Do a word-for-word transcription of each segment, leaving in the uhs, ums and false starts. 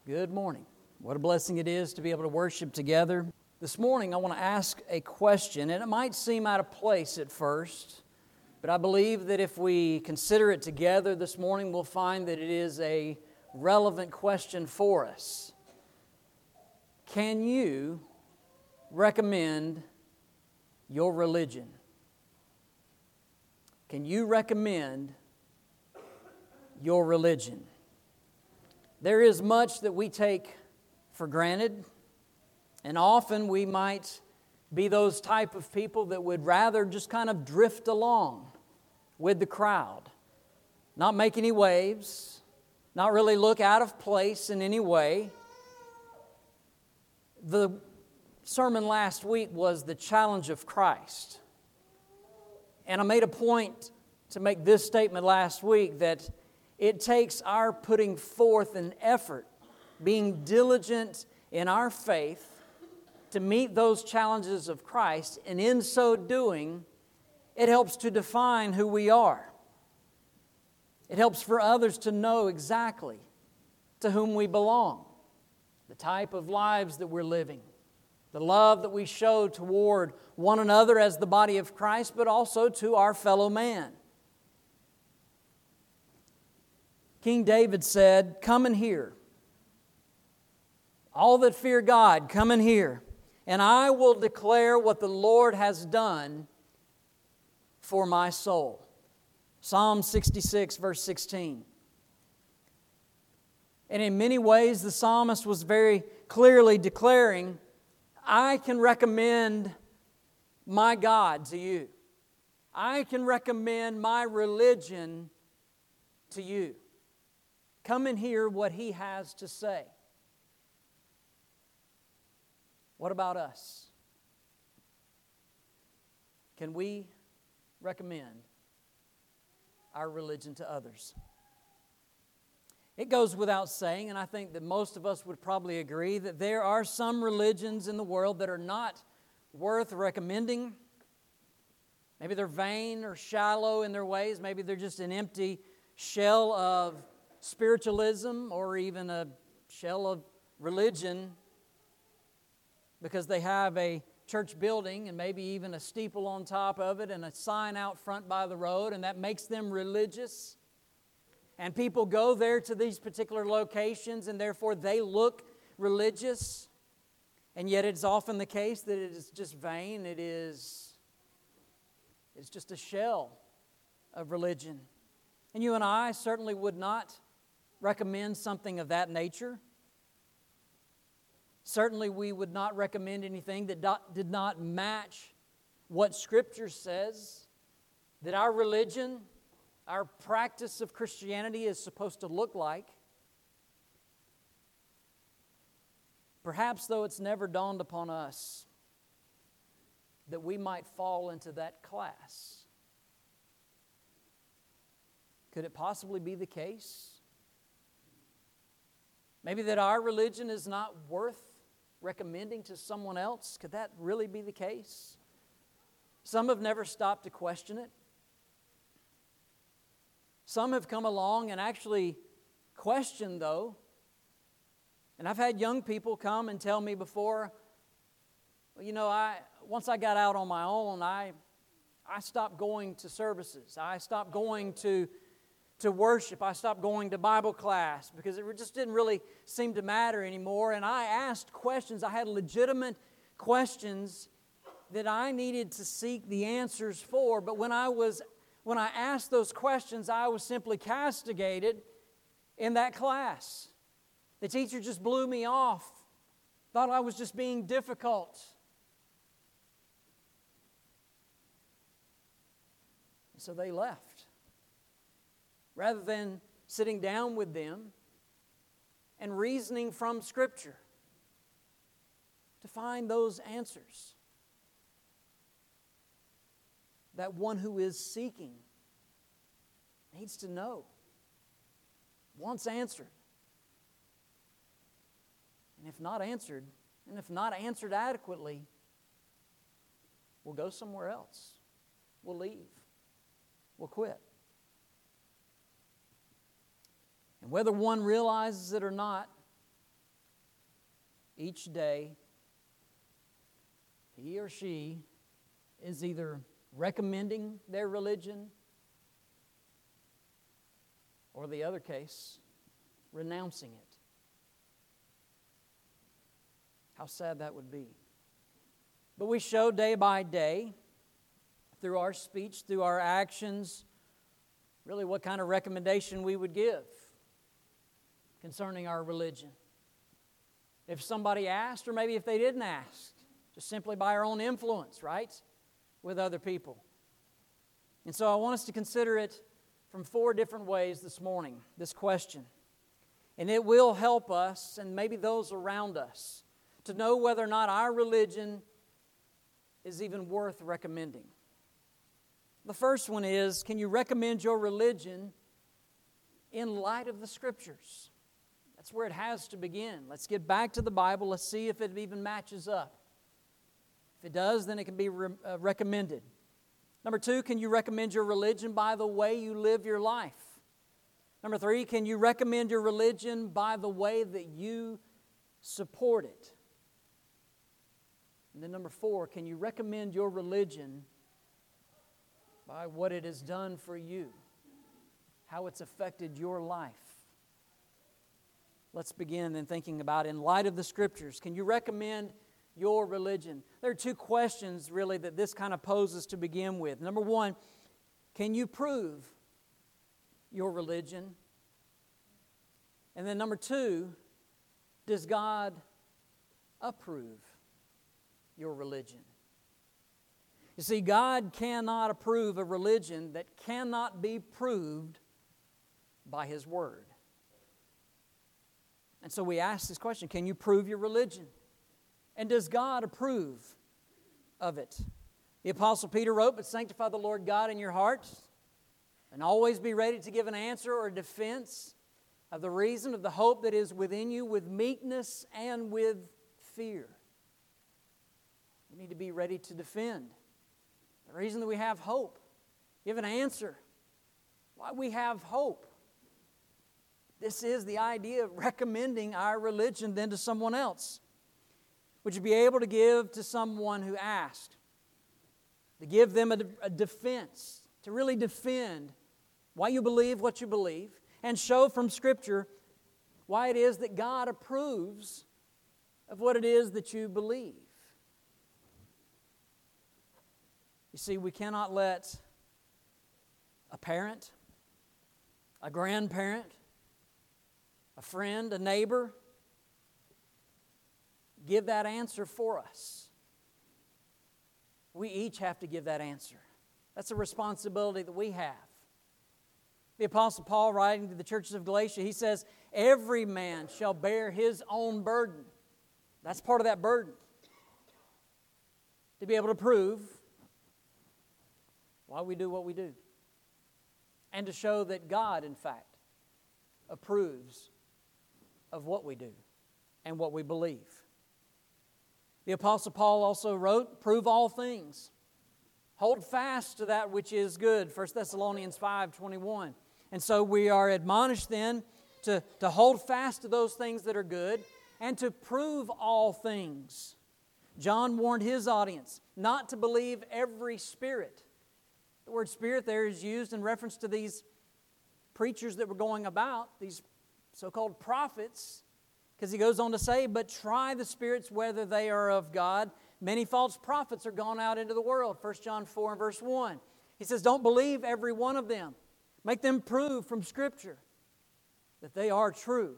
Good morning. What a blessing it is to be able to worship together. This morning I want to ask a question, and it might seem out of place at first, but I believe that if we consider it together this morning, we'll find that it is a relevant question for us. Can you recommend your religion? Can you recommend your religion? There is much that we take for granted, and often we might be those type of people that would rather just kind of drift along with the crowd, not make any waves, not really look out of place in any way. The sermon last week was the challenge of Christ, and I made a point to make this statement last week that it takes our putting forth an effort, being diligent in our faith to meet those challenges of Christ, and in so doing, it helps to define who we are. It helps for others to know exactly to whom we belong, the type of lives that we're living, the love that we show toward one another as the body of Christ, but also to our fellow man. King David said, "Come and hear. All that fear God, come and hear. And I will declare what the Lord has done for my soul." Psalm sixty-six, verse sixteen. And in many ways, the psalmist was very clearly declaring, I can recommend my God to you. I can recommend my religion to you. Come and hear what He has to say. What about us? Can we recommend our religion to others? It goes without saying, and I think that most of us would probably agree, that there are some religions in the world that are not worth recommending. Maybe they're vain or shallow in their ways. Maybe they're just an empty shell of spiritualism or even a shell of religion because they have a church building and maybe even a steeple on top of it and a sign out front by the road, and that makes them religious. And people go there to these particular locations and therefore they look religious. And yet it's often the case that it is just vain. It is it's just a shell of religion. And you and I certainly would not recommend something of that nature. Certainly we would not recommend anything that did not match what Scripture says, that our religion, our practice of Christianity is supposed to look like. Perhaps, though, it's never dawned upon us that we might fall into that class. Could it possibly be the case? Maybe that our religion is not worth recommending to someone else? Could that really be the case? Some have never stopped to question it. Some have come along and actually questioned, though. And I've had young people come and tell me before, well, you know, I once I got out on my own, I I stopped going to services. I stopped going to to worship. I stopped going to Bible class because it just didn't really seem to matter anymore. And I asked questions. I had legitimate questions that I needed to seek the answers for. But when I was when I asked those questions, I was simply castigated in that class. The teacher just blew me off, thought I was just being difficult. And so they left. Rather than sitting down with them and reasoning from Scripture to find those answers that one who is seeking needs to know, wants answered. And if not answered, and if not answered adequately, we'll go somewhere else. We'll leave. We'll quit. And whether one realizes it or not, each day, he or she is either recommending their religion, or the other case, renouncing it. How sad that would be. But we show day by day, through our speech, through our actions, really what kind of recommendation we would give concerning our religion. If somebody asked, or maybe if they didn't ask, just simply by our own influence, right, with other people. And so I want us to consider it from four different ways this morning, this question. And it will help us, and maybe those around us, to know whether or not our religion is even worth recommending. The first one is, can you recommend your religion in light of the Scriptures? That's where it has to begin. Let's get back to the Bible. Let's see if it even matches up. If it does, then it can be re- uh, recommended. Number two, can you recommend your religion by the way you live your life? Number three, can you recommend your religion by the way that you support it? And then number four, can you recommend your religion by what it has done for you, how it's affected your life? Let's begin in thinking about, in light of the Scriptures, can you recommend your religion? There are two questions really that this kind of poses to begin with. Number one, can you prove your religion? And then number two, does God approve your religion? You see, God cannot approve a religion that cannot be proved by His Word. And so we ask this question, can you prove your religion? And does God approve of it? The Apostle Peter wrote, "But sanctify the Lord God in your hearts, and always be ready to give an answer or a defense of the reason of the hope that is within you with meekness and with fear." We need to be ready to defend the reason that we have hope. Give an answer why we have hope. This is the idea of recommending our religion then to someone else. Would you be able to give to someone who asked? To give them a, a defense, to really defend why you believe what you believe, and show from Scripture why it is that God approves of what it is that you believe. You see, we cannot let a parent, a grandparent, a friend, a neighbor give that answer for us. We each have to give that answer. That's a responsibility that we have. The Apostle Paul, writing to the churches of Galatia, he says, every man shall bear his own burden. That's part of that burden. To be able to prove why we do what we do. And to show that God, in fact, approves of what we do and what we believe. The Apostle Paul also wrote, prove all things. Hold fast to that which is good, First Thessalonians five twenty-one. And so we are admonished then to, to hold fast to those things that are good and to prove all things. John warned his audience not to believe every spirit. The word spirit there is used in reference to these preachers that were going about, these so-called prophets, because he goes on to say, but try the spirits whether they are of God. Many false prophets are gone out into the world, First John four and verse one. He says, don't believe every one of them. Make them prove from Scripture that they are true.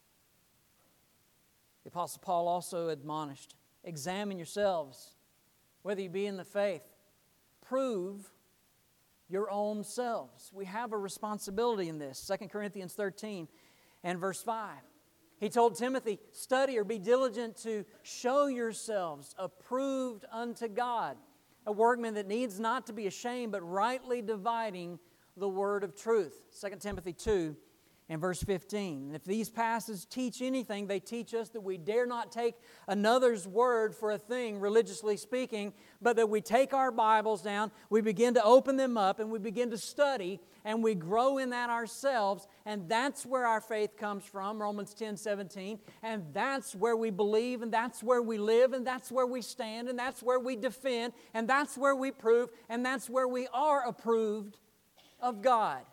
The Apostle Paul also admonished, examine yourselves, whether you be in the faith. Prove your own selves. We have a responsibility in this. Second Corinthians thirteen and verse five. He told Timothy, study or be diligent to show yourselves approved unto God, a workman that needs not to be ashamed, but rightly dividing the word of truth. Second Timothy two and verse fifteen. And if these passages teach anything, they teach us that we dare not take another's word for a thing, religiously speaking, but that we take our Bibles down, we begin to open them up, and we begin to study, and we grow in that ourselves, and that's where our faith comes from, Romans ten seventeen, and that's where we believe, and that's where we live, and that's where we stand, and that's where we defend, and that's where we prove, and that's where we are approved of God.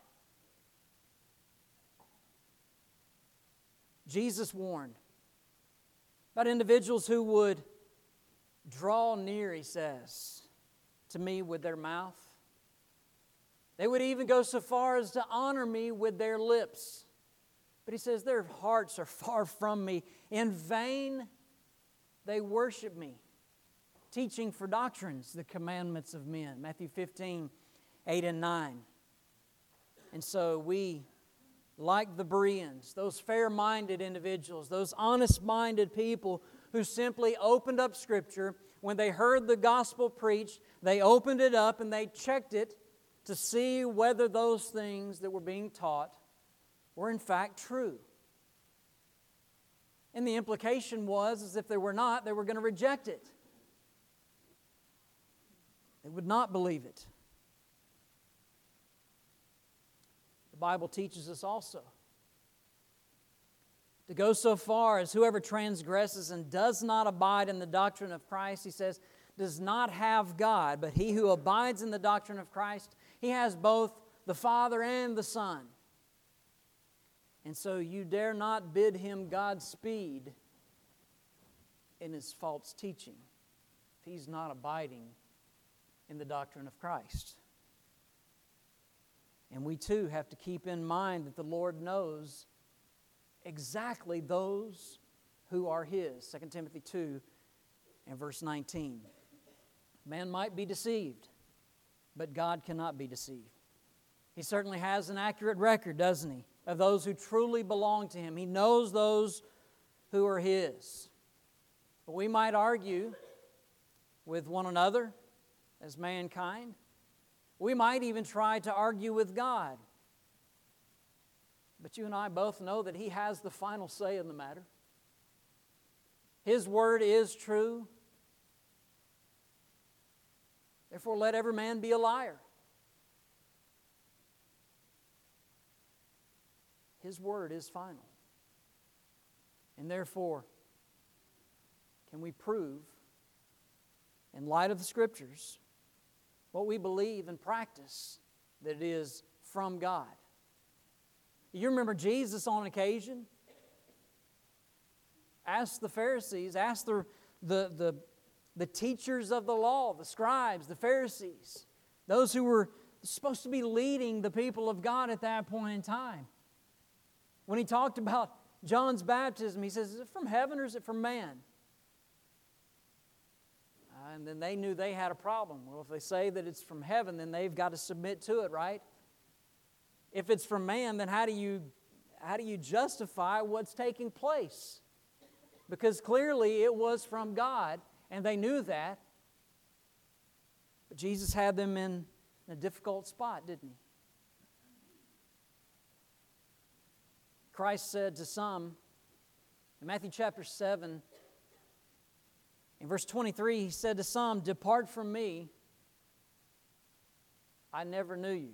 Jesus warned about individuals who would draw near, he says, to me with their mouth. They would even go so far as to honor me with their lips. But he says their hearts are far from me. In vain they worship me, teaching for doctrines the commandments of men. Matthew fifteen, eight and nine. And so we, like the Bereans, those fair-minded individuals, those honest-minded people who simply opened up Scripture, when they heard the gospel preached, they opened it up and they checked it to see whether those things that were being taught were in fact true. And the implication was, as if they were not, they were going to reject it. They would not believe it. The Bible teaches us also to go so far as whoever transgresses and does not abide in the doctrine of Christ, he says, does not have God, but he who abides in the doctrine of Christ, he has both the Father and the Son. And so you dare not bid him Godspeed in his false teaching if he's not abiding in the doctrine of Christ. And we too have to keep in mind that the Lord knows exactly those who are His. Second Timothy two and verse nineteen. Man might be deceived, but God cannot be deceived. He certainly has an accurate record, doesn't He, of those who truly belong to Him. He knows those who are His. But we might argue with one another as mankind. We might even try to argue with God. But you and I both know that He has the final say in the matter. His word is true. Therefore, let every man be a liar. His word is final. And therefore, can we prove, in light of the Scriptures, what we believe and practice, that it is from God? You remember Jesus on occasion asked the Pharisees, asked the, the, the, the teachers of the law, the scribes, the Pharisees, those who were supposed to be leading the people of God at that point in time. When He talked about John's baptism, He says, is it from heaven or is it from man? Uh, and then they knew they had a problem. Well, if they say that it's from heaven, then they've got to submit to it, right? If it's from man, then how do you, how do you justify what's taking place? Because clearly it was from God, and they knew that. But Jesus had them in a difficult spot, didn't He? Christ said to some, in Matthew chapter seven, in verse twenty-three, He said to some, "Depart from me, I never knew you."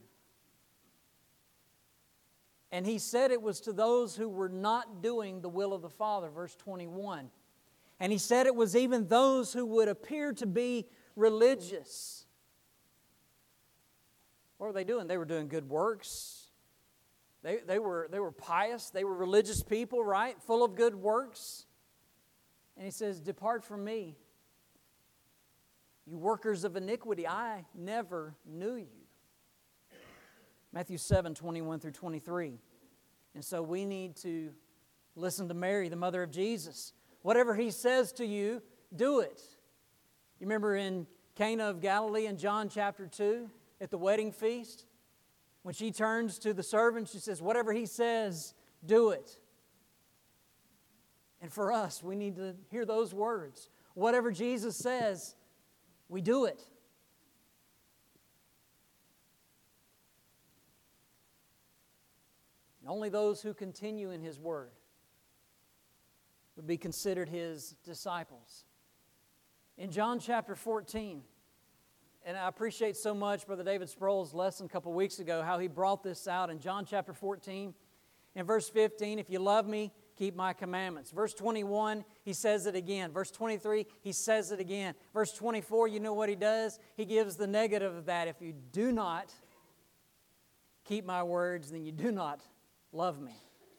And He said it was to those who were not doing the will of the Father, verse twenty-one. And He said it was even those who would appear to be religious. What were they doing? They were doing good works. They, they, were, they were pious. They were religious people, right? Full of good works. And He says, "Depart from me, you workers of iniquity. I never knew you." Matthew seven, twenty-one through twenty-three. And so we need to listen to Mary, the mother of Jesus. Whatever He says to you, do it. You remember in Cana of Galilee in John chapter two, at the wedding feast, when she turns to the servant, she says, whatever He says, do it. And for us, we need to hear those words. Whatever Jesus says, we do it. Only those who continue in His Word would be considered His disciples. In John chapter fourteen, and I appreciate so much Brother David Sproul's lesson a couple weeks ago, how he brought this out in John chapter fourteen. In verse fifteen, if you love me, keep my commandments. Verse twenty-one, he says it again. Verse twenty-three, he says it again. Verse twenty-four, you know what he does? He gives the negative of that. If you do not keep my words, then you do not love me.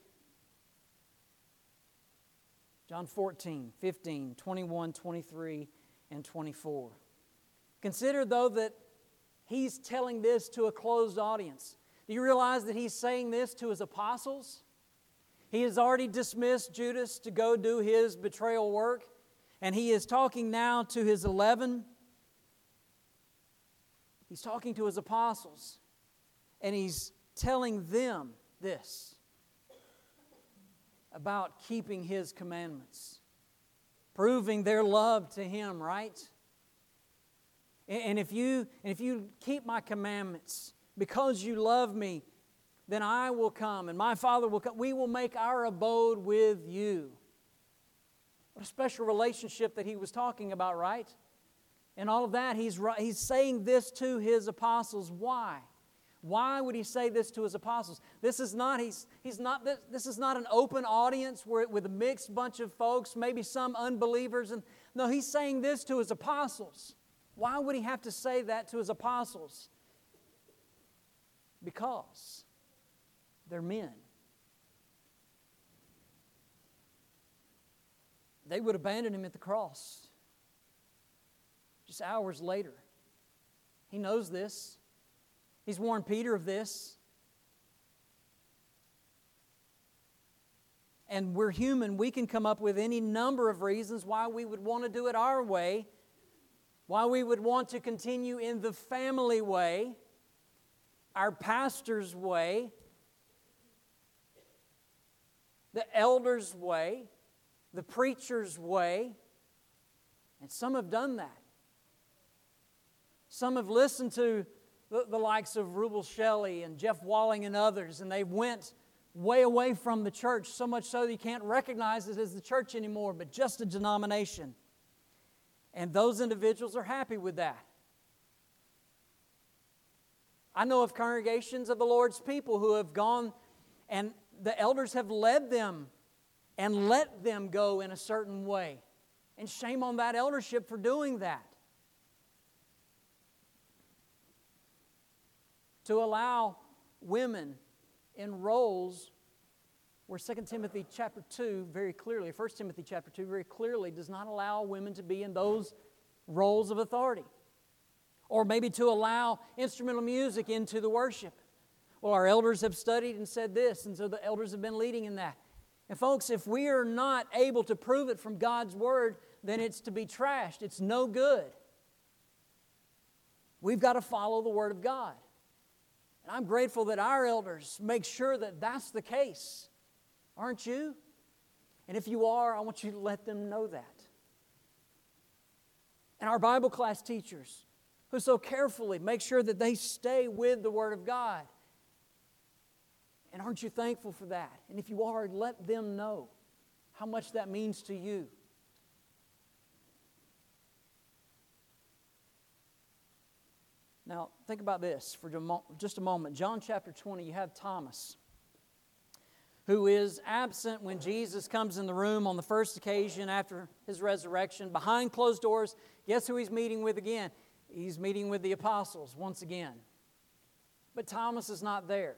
John fourteen, fifteen, twenty-one, twenty-three, and twenty-four. Consider, though, that he's telling this to a closed audience. Do you realize that he's saying this to his apostles? He has already dismissed Judas to go do his betrayal work, and he is talking now to his eleven. He's talking to his apostles, and he's telling them this about keeping His commandments, proving their love to Him, right? And if you, and if you keep my commandments because you love me, then I will come and my Father will come. We will make our abode with you. What a special relationship that he was talking about, right? And all of that, he's, he's saying this to his apostles. Why? Why would he say this to his apostles? This is not, he's, he's not, this, this is not an open audience where, with a mixed bunch of folks, maybe some unbelievers. And no, he's saying this to his apostles. Why would he have to say that to his apostles? Because they're men. They would abandon him at the cross just hours later. He knows this. He's warned Peter of this. And we're human. We can come up with any number of reasons why we would want to do it our way, why we would want to continue in the family way, our pastor's way, the elder's way, the preacher's way. And some have done that. Some have listened to the, the likes of Rubel Shelley and Jeff Walling and others, and they went way away from the church, so much so that you can't recognize it as the church anymore, but just a denomination. And those individuals are happy with that. I know of congregations of the Lord's people who have gone, and the elders have led them and let them go in a certain way. And shame on that eldership for doing that. To allow women in roles where Second Timothy chapter two very clearly, First Timothy chapter two very clearly does not allow women to be in those roles of authority. Or maybe to allow instrumental music into the worship. Well, our elders have studied and said this, and so the elders have been leading in that. And folks, if we are not able to prove it from God's Word, then it's to be trashed. It's no good. We've got to follow the Word of God. And I'm grateful that our elders make sure that that's the case. Aren't you? And if you are, I want you to let them know that. And our Bible class teachers, who so carefully make sure that they stay with the Word of God. And aren't you thankful for that? And if you are, let them know how much that means to you. Now, think about this for just a moment. John chapter twenty, you have Thomas, who is absent when Jesus comes in the room on the first occasion after His resurrection. Behind closed doors, guess who He's meeting with again? He's meeting with the apostles once again. But Thomas is not there.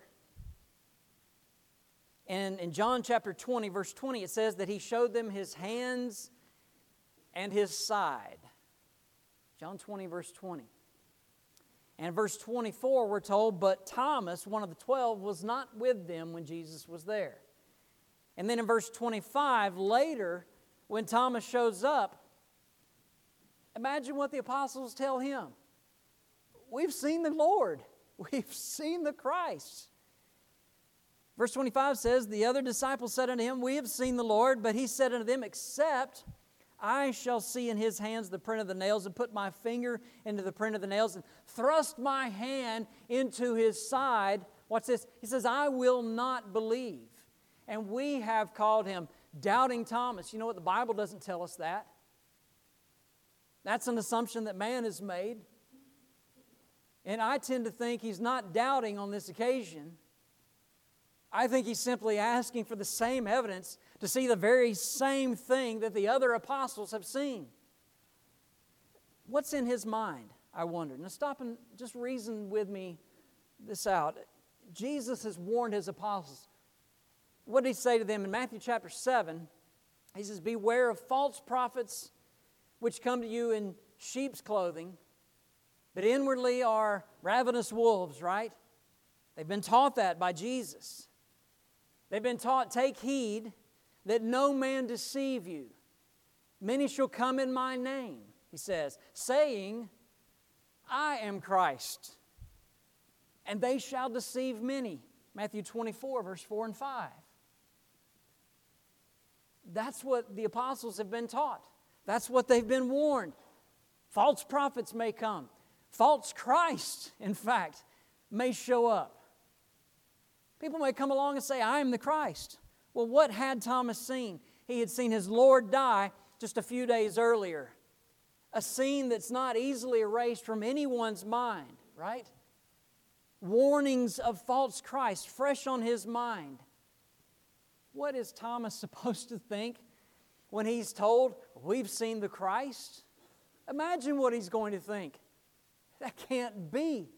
And in John chapter twenty, verse twenty, it says that He showed them His hands and His side. John twenty, verse twenty. And verse twenty-four, we're told, but Thomas, one of the twelve, was not with them when Jesus was there. And then in verse twenty-five, later, when Thomas shows up, imagine what the apostles tell him. We've seen the Lord. We've seen the Christ. Verse twenty-five says, the other disciples said unto him, we have seen the Lord, but he said unto them, except I shall see in his hands the print of the nails, and put my finger into the print of the nails, and thrust my hand into his side, Watch this. He says, I will not believe. And we have called him Doubting Thomas. You know what? The Bible doesn't tell us that. That's an assumption that man has made. And I tend to think he's not doubting on this occasion. I think he's simply asking for the same evidence to see the very same thing that the other apostles have seen. What's in his mind, I wonder? Now stop and just reason with me this out. Jesus has warned his apostles. What did he say to them in Matthew chapter seven? He says, beware of false prophets which come to you in sheep's clothing, but inwardly are ravenous wolves, right? They've been taught that by Jesus. They've been taught, take heed that no man deceive you. Many shall come in my name, he says, saying, I am Christ. And they shall deceive many. Matthew twenty-four, verse four and five. That's what the apostles have been taught. That's what they've been warned. False prophets may come. False Christ, in fact, may show up. People may come along and say, I am the Christ. Well, what had Thomas seen? He had seen his Lord die just a few days earlier. A scene that's not easily erased from anyone's mind, right? Warnings of false Christ fresh on his mind. What is Thomas supposed to think when he's told, we've seen the Christ? Imagine what he's going to think. That can't be.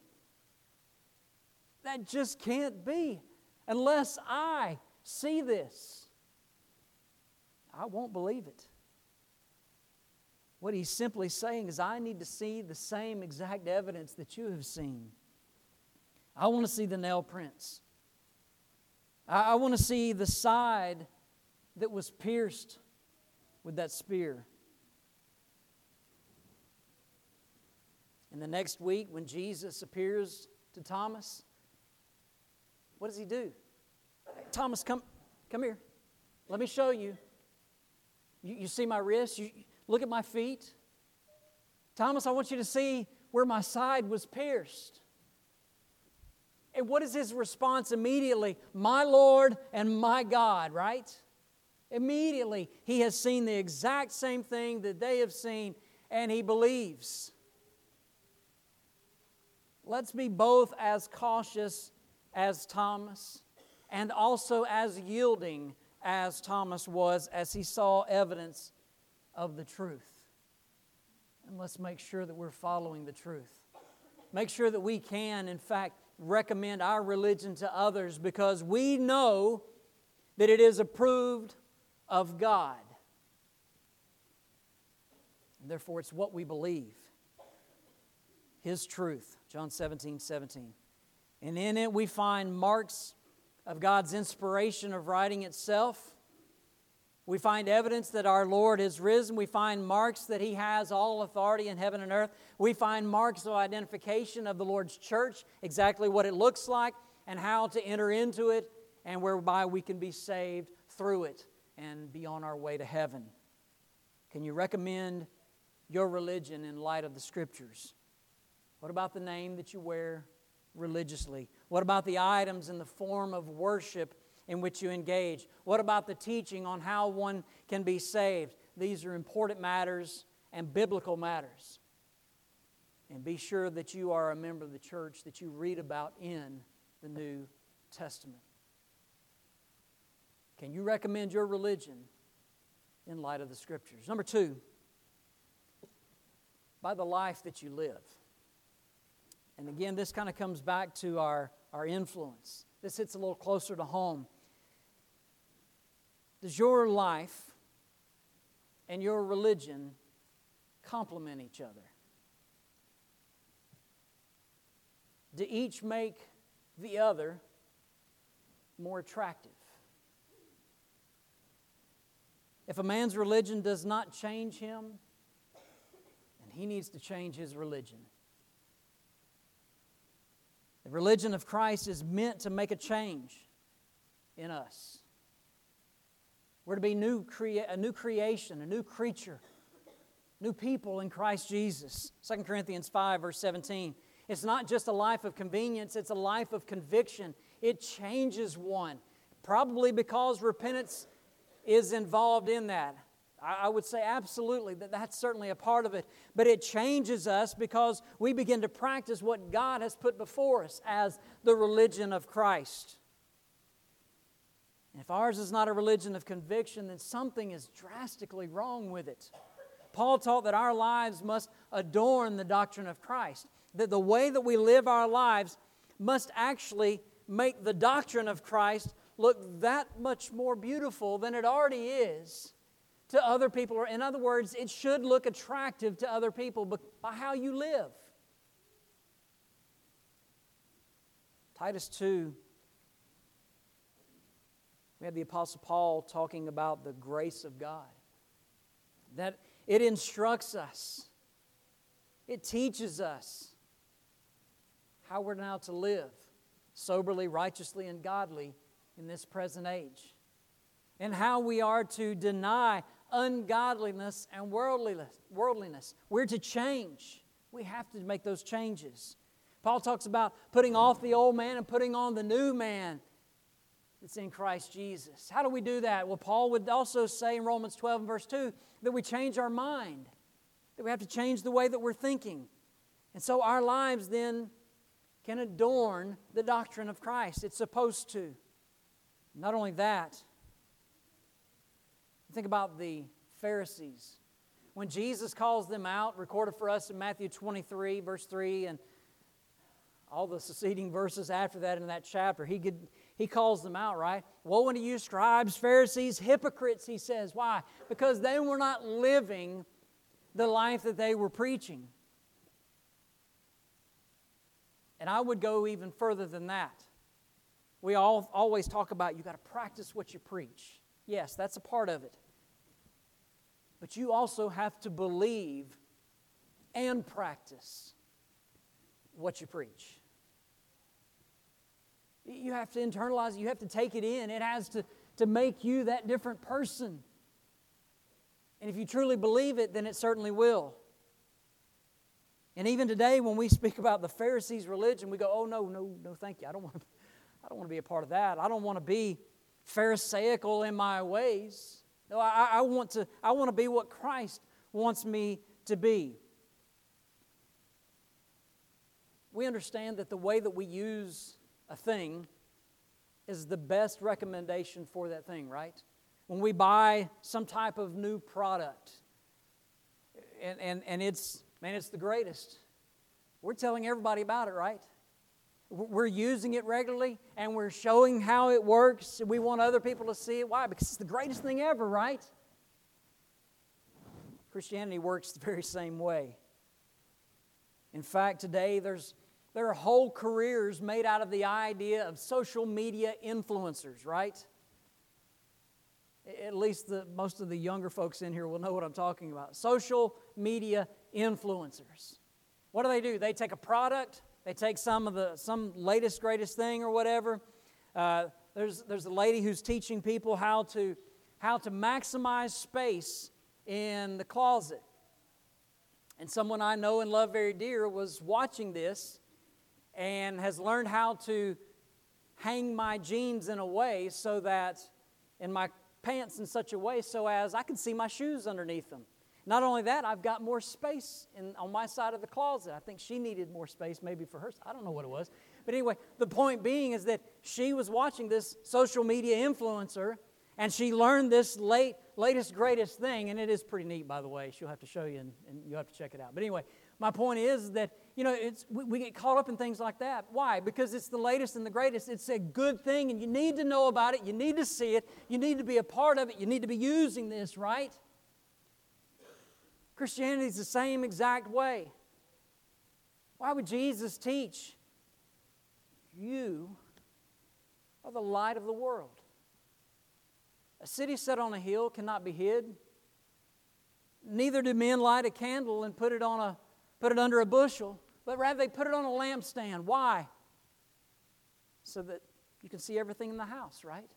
That just can't be. Unless I see this, I won't believe it. What he's simply saying is, I need to see the same exact evidence that you have seen. I want to see the nail prints. I, I want to see the side that was pierced with that spear. And the next week, when Jesus appears to Thomas, what does he do? Hey, Thomas, come, come here. Let me show you. You, you see my wrist? You, look at my feet. Thomas, I want you to see where my side was pierced. And what is his response immediately? My Lord and my God, right? Immediately, he has seen the exact same thing that they have seen, and he believes. Let's be both as cautious as Thomas and also as yielding as Thomas was as he saw evidence of the truth. And let's make sure that we're following the truth. Make sure that we can, in fact, recommend our religion to others because we know that it is approved of God. And therefore, it's what we believe. His truth, John seventeen, seventeen. And in it we find marks of God's inspiration of writing itself. We find evidence that our Lord is risen. We find marks that He has all authority in heaven and earth. We find marks of identification of the Lord's church, exactly what it looks like and how to enter into it, and whereby we can be saved through it and be on our way to heaven. Can you recommend your religion in light of the Scriptures? What about the name that you wear religiously? What about the items and the form of worship in which you engage? What about the teaching on how one can be saved? These are important matters and biblical matters. And be sure that you are a member of the church that you read about in the New Testament. Can you recommend your religion in light of the Scriptures? Number two, by the life that you live. And again, this kind of comes back to our, our influence. This hits a little closer to home. Does your life and your religion complement each other? Do each make the other more attractive? If a man's religion does not change him, then he needs to change his religion. The religion of Christ is meant to make a change in us. We're to be new crea- a new creation, a new creature, new people in Christ Jesus. Second Corinthians five, verse seventeen. It's not just a life of convenience, it's a life of conviction. It changes one, probably because repentance is involved in that. I would say absolutely that that's certainly a part of it. But it changes us because we begin to practice what God has put before us as the religion of Christ. And if ours is not a religion of conviction, then something is drastically wrong with it. Paul taught that our lives must adorn the doctrine of Christ. That the way that we live our lives must actually make the doctrine of Christ look that much more beautiful than it already is to other people. Or in other words, it should look attractive to other people by how you live. Titus two, we have the Apostle Paul talking about the grace of God. That it instructs us. It teaches us how we're now to live soberly, righteously, and godly in this present age. And how we are to deny ungodliness and worldliness. worldliness. We're to change. We have to make those changes. Paul talks about putting off the old man and putting on the new man that's in Christ Jesus. How do we do that? Well, Paul would also say in Romans twelve and verse two that we change our mind, that we have to change the way that we're thinking. And so our lives then can adorn the doctrine of Christ. It's supposed to. Not only that, think about the Pharisees. When Jesus calls them out, recorded for us in Matthew twenty-three, verse three, and all the succeeding verses after that in that chapter, he could, he calls them out, right? Woe unto you, scribes, Pharisees, hypocrites, he says. Why? Because they were not living the life that they were preaching. And I would go even further than that. We all always talk about you got to practice what you preach. Yes, that's a part of it. But you also have to believe and practice what you preach. You have to internalize it. You have to take it in. It has to, to make you that different person. And if you truly believe it, then it certainly will. And even today, when we speak about the Pharisees' religion, we go, oh, no, no, no, thank you. I don't want to, I don't want to be a part of that. I don't want to be Pharisaical in my ways. No, I, I want to, I want to be what Christ wants me to be. We understand that the way that we use a thing is the best recommendation for that thing, right? When we buy some type of new product, and, and, and it's, man, it's the greatest. We're telling everybody about it, right? We're using it regularly, and we're showing how it works. We want other people to see it. Why? Because it's the greatest thing ever, right? Christianity works the very same way. In fact, today there's there are whole careers made out of the idea of social media influencers, right? At least the, most of the younger folks in here will know what I'm talking about. Social media influencers. What do they do? They take a product, they take some of the some latest, greatest thing or whatever. Uh, there's there's a lady who's teaching people how to how to maximize space in the closet. And someone I know and love very dear was watching this and has learned how to hang my jeans in a way so that, in my pants in such a way so as I can see my shoes underneath them. Not only that, I've got more space in, on my side of the closet. I think she needed more space maybe for hers. I don't know what it was. But anyway, the point being is that she was watching this social media influencer, and she learned this late, latest, greatest thing, and it is pretty neat, by the way. She'll have to show you, and, and you'll have to check it out. But anyway, my point is that, you know, it's we, we get caught up in things like that. Why? Because it's the latest and the greatest. It's a good thing, and you need to know about it. You need to see it. You need to be a part of it. You need to be using this, right? Christianity is the same exact way. Why would Jesus teach? You are the light of the world. A city set on a hill cannot be hid. Neither do men light a candle and put it on a put it under a bushel, but rather they put it on a lampstand. Why? So that you can see everything in the house, right?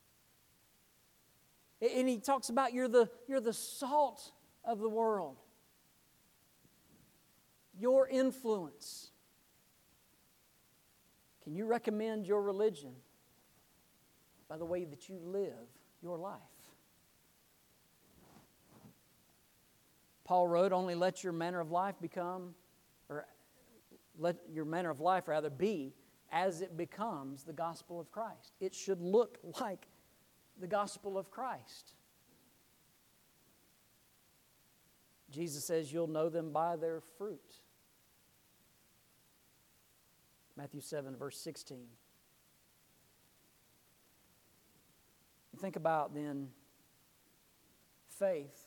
And he talks about you're the you're the salt of the world. Your influence Can you recommend your religion by the way that you live your life? Paul wrote, only let your manner of life become, or let your manner of life rather be as it becomes the gospel of Christ. It should look like the gospel of Christ. Jesus says you'll know them by their fruit. Matthew seven, verse sixteen. Think about then, faith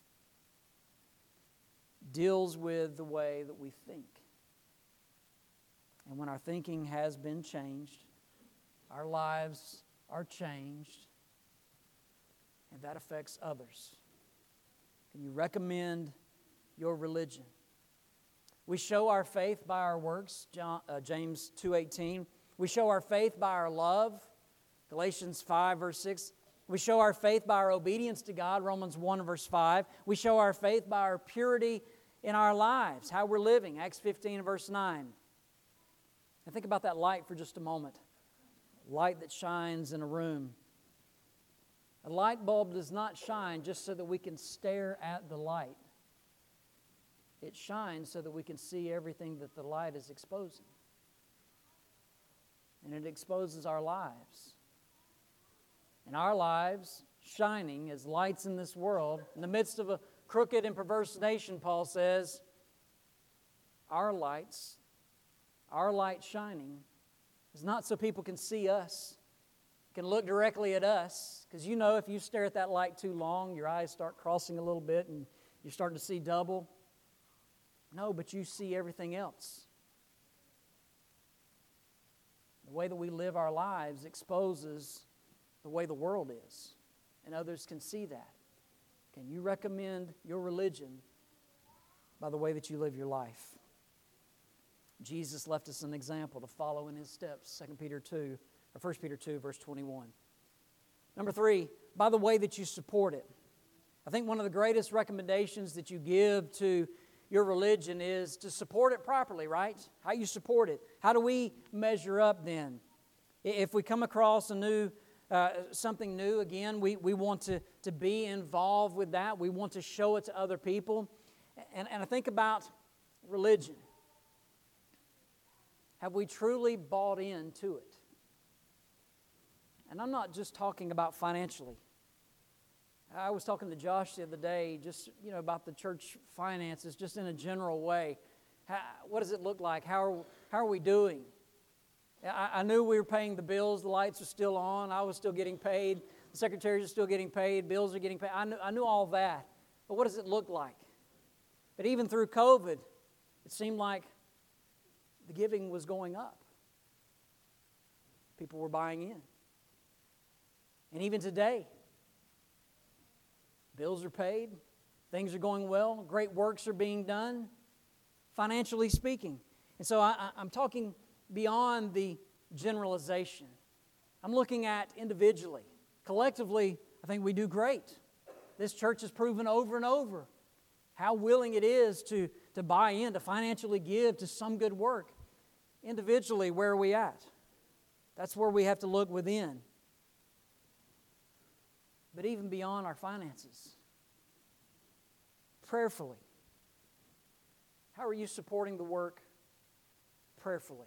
deals with the way that we think. And when our thinking has been changed, our lives are changed, and that affects others. Can you recommend your religion? We show our faith by our works, John, uh, James two eighteen. We show our faith by our love, Galatians five, verse six. We show our faith by our obedience to God, Romans one, verse five. We show our faith by our purity in our lives, how we're living, Acts fifteen, verse nine. And think about that light for just a moment. Light that shines in a room. A light bulb does not shine just so that we can stare at the light. It shines so that we can see everything that the light is exposing. And it exposes our lives. And our lives, shining as lights in this world, in the midst of a crooked and perverse nation, Paul says, our lights, our light shining, is not so people can see us, can look directly at us. Because you know if you stare at that light too long, your eyes start crossing a little bit and you're starting to see double. No, but you see everything else. The way that we live our lives exposes the way the world is, and others can see that. Can you recommend your religion by the way that you live your life? Jesus left us an example to follow in His steps, Second Peter two, or First Peter two, verse twenty-one. Number three, by the way that you support it. I think one of the greatest recommendations that you give to your religion is to support it properly, right? How you support it. How do we measure up then? If we come across a new, uh, something new, again, we, we want to, to be involved with that. We want to show it to other people. And, and I think about religion. Have we truly bought into it? And I'm not just talking about financially. I was talking to Josh the other day just, you know, about the church finances, just in a general way. How, what does it look like? How are, how are we doing? I, I knew we were paying the bills. The lights are still on. I was still getting paid. The secretaries are still getting paid. Bills are getting paid. I knew, I knew all that. But what does it look like? But even through COVID, it seemed like the giving was going up. People were buying in. And even today, bills are paid, things are going well, great works are being done, financially speaking. And so I, I'm talking beyond the generalization. I'm looking at individually. Collectively, I think we do great. This church has proven over and over how willing it is to, to buy in, to financially give to some good work. Individually, where are we at? That's where we have to look within. But even beyond our finances, prayerfully, how are you supporting the work prayerfully?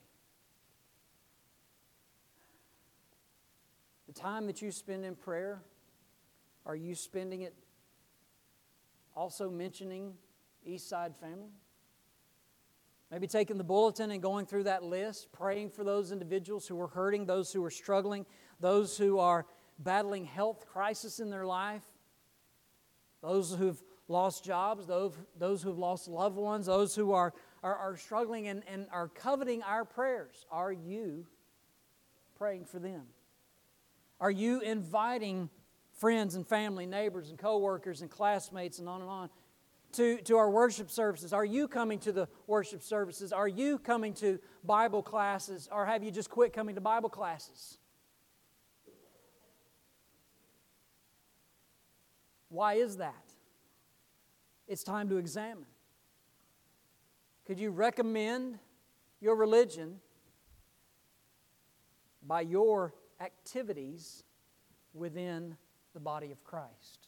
The time that you spend in prayer, are you spending it also mentioning Eastside family? Maybe taking the bulletin and going through that list, praying for those individuals who are hurting, those who are struggling, those who are battling health crisis in their life, those who've lost jobs, those, those who've lost loved ones, those who are, are, are struggling and, and are coveting our prayers. Are you praying for them? Are you inviting friends and family, neighbors and coworkers and classmates and on and on to, to our worship services? Are you coming to the worship services? Are you coming to Bible classes, or have you just quit coming to Bible classes? Why is that? It's time to examine. Could you recommend your religion by your activities within the body of Christ.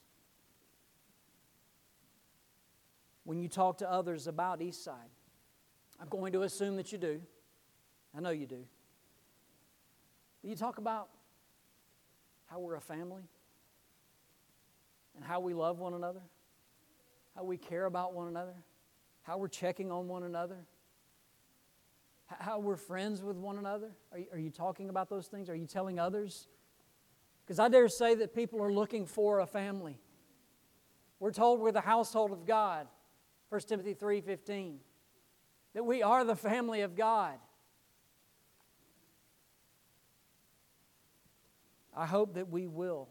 When you talk to others about Eastside, I'm going to assume that you do. I know you do. Do you talk about how we're a family? And how we love one another? How we care about one another? How we're checking on one another? How we're friends with one another? Are you, are you talking about those things? Are you telling others? Because I dare say that people are looking for a family. We're told we're the household of God. First Timothy three fifteen. That we are the family of God. I hope that we will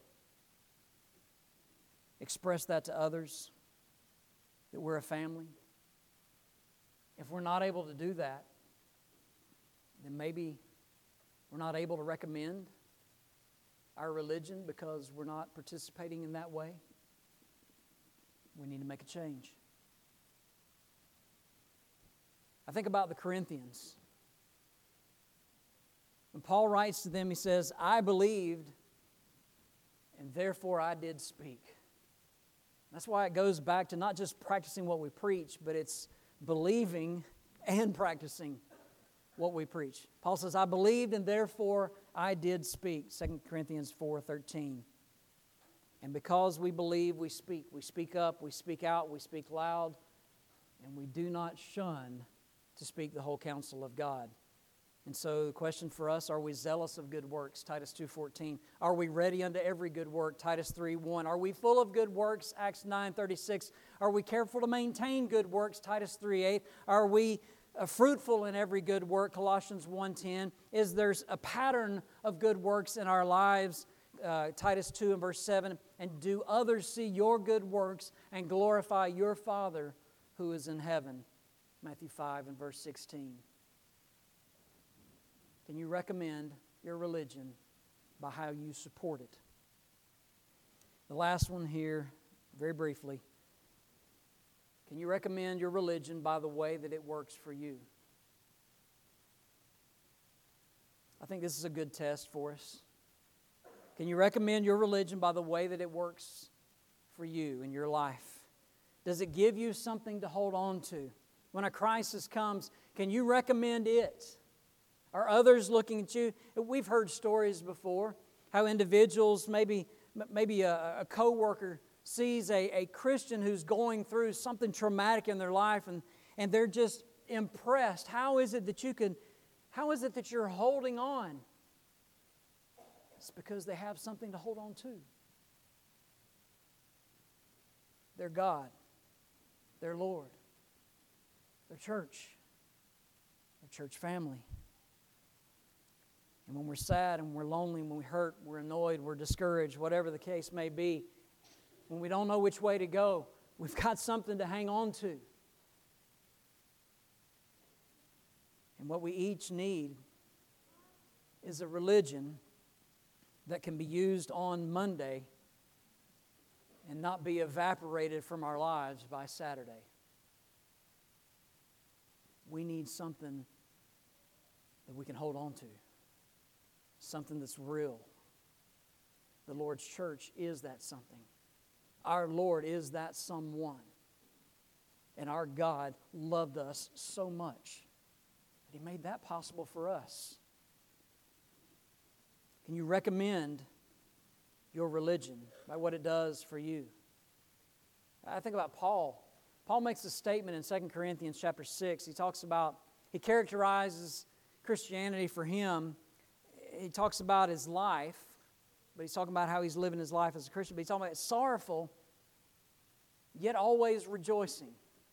express that to others, that we're a family. If we're not able to do that, then maybe we're not able to recommend our religion because we're not participating in that way. We need to make a change. I think about the Corinthians. When Paul writes to them, he says, I believed, and therefore I did speak. That's why it goes back to not just practicing what we preach, but it's believing and practicing what we preach. Paul says, I believed, and therefore I did speak. Second Corinthians four thirteen. And because we believe, we speak. We speak up, we speak out, we speak loud, and we do not shun to speak the whole counsel of God. And so the question for us, are we zealous of good works? Titus two fourteen. Are we ready unto every good work? Titus three one. Are we full of good works? Acts nine thirty-six. Are we careful to maintain good works? Titus three eight. Are we uh, fruitful in every good work? Colossians one ten. Is there a pattern of good works in our lives? Uh, Titus two and verse seven. And do others see your good works and glorify your Father who is in heaven? Matthew five and verse sixteen. Can you recommend your religion by how you support it? The last one here, very briefly. Can you recommend your religion by the way that it works for you? I think this is a good test for us. Can you recommend your religion by the way that it works for you in your life? Does it give you something to hold on to? When a crisis comes, can you recommend it? Are others looking at you? We've heard stories before how individuals, maybe maybe a, a co-worker sees a, a Christian who's going through something traumatic in their life, and, and they're just impressed. How is it that you can, how is it that you're holding on? It's because they have something to hold on to. Their God, their Lord, their church, their church family. And when we're sad and we're lonely, when we hurt, we're annoyed, we're discouraged, whatever the case may be, when we don't know which way to go, we've got something to hang on to. And what we each need is a religion that can be used on Monday and not be evaporated from our lives by Saturday. We need something that we can hold on to. Something that's real. The Lord's church is that something. Our Lord is that someone. And our God loved us so much that He made that possible for us. Can you recommend your religion by what it does for you? I think about Paul. Paul makes a statement in Second Corinthians chapter six. He talks about, he characterizes Christianity for him. He talks about his life, but he's talking about how he's living his life as a Christian. But he's talking about it's sorrowful, yet always rejoicing.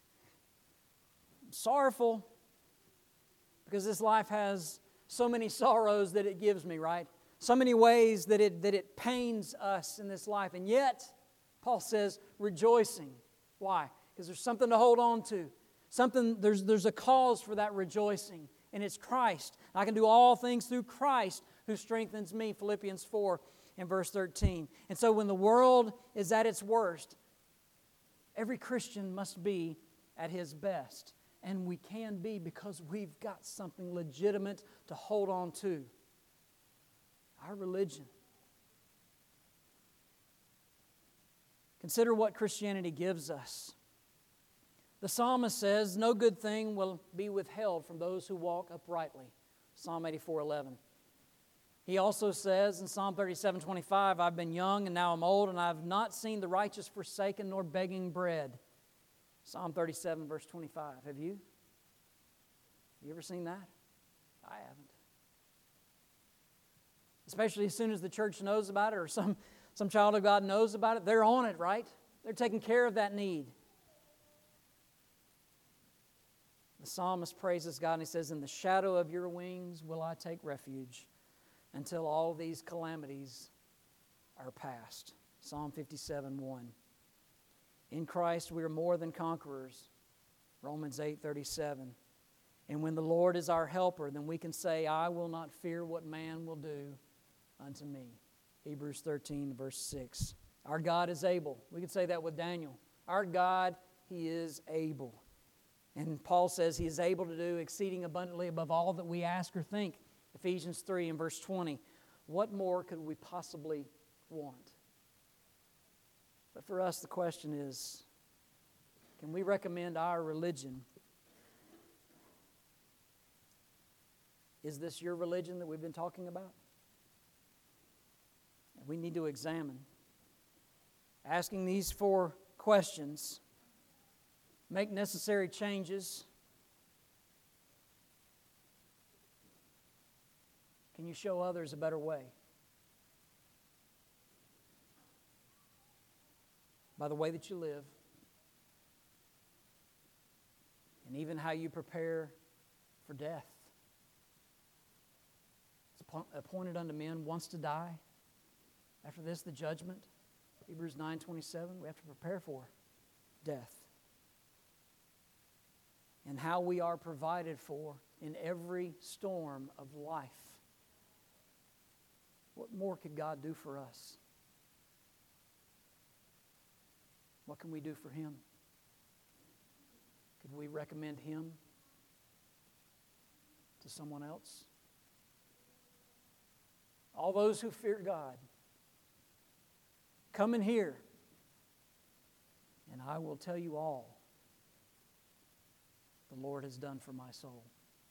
Sorrowful because this life has so many sorrows that it gives me, right? So many ways that it, that it pains us in this life. And yet, Paul says, rejoicing. Why? Because there's something to hold on to. Something, there's, there's a cause for that rejoicing. And it's Christ. I can do all things through Christ who strengthens me, Philippians four and verse thirteen. And so when the world is at its worst, every Christian must be at his best. And we can be because we've got something legitimate to hold on to. Our religion. Consider what Christianity gives us. The psalmist says, no good thing will be withheld from those who walk uprightly. Psalm eighty-four eleven. He also says in Psalm thirty-seven twenty-five, I've been young and now I'm old, and I've not seen the righteous forsaken nor begging bread. Psalm thirty-seven verse twenty-five. Have you? You ever seen that? I haven't. Especially as soon as the church knows about it, or some, some child of God knows about it, they're on it, right? They're taking care of that need. The psalmist praises God and he says, in the shadow of your wings will I take refuge until all these calamities are past. Psalm fifty-seven one. In Christ we are more than conquerors. Romans eight thirty-seven. And when the Lord is our helper, then we can say, I will not fear what man will do unto me. Hebrews thirteen verse six. Our God is able. We can say that with Daniel. Our God, He is able. And Paul says He is able to do exceeding abundantly above all that we ask or think. Ephesians three and verse twenty. What more could we possibly want? But for us, the question is, can we recommend our religion? Is this your religion that we've been talking about? And we need to examine. Asking these four questions, make necessary changes. Can you show others a better way? By the way that you live, and even how you prepare for death. It's appointed unto men once to die. After this, the judgment. Hebrews nine twenty-seven. We have to prepare for death. And how we are provided for in every storm of life. What more could God do for us? What can we do for Him? Could we recommend Him to someone else? All those who fear God, come in here, and I will tell you all the Lord has done for my soul.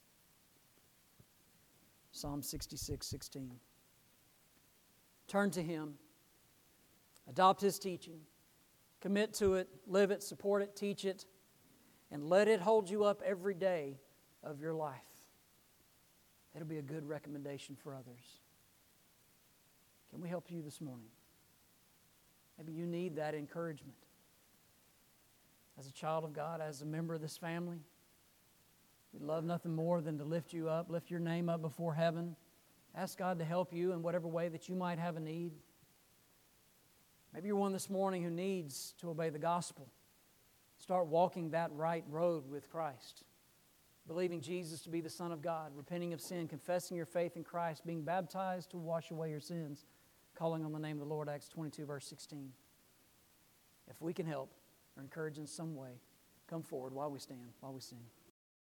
Psalm sixty-six sixteen. Turn to Him, adopt His teaching, commit to it, live it, support it, teach it, and let it hold you up every day of your life. It'll be a good recommendation for others. Can we help you this morning? Maybe you need that encouragement. As a child of God, as a member of this family, we'd love nothing more than to lift you up, lift your name up before heaven. Ask God to help you in whatever way that you might have a need. Maybe you're one this morning who needs to obey the gospel. Start walking that right road with Christ. Believing Jesus to be the Son of God, repenting of sin, confessing your faith in Christ, being baptized to wash away your sins, calling on the name of the Lord, Acts twenty-two, verse sixteen. If we can help or encourage in some way, come forward while we stand, while we sing.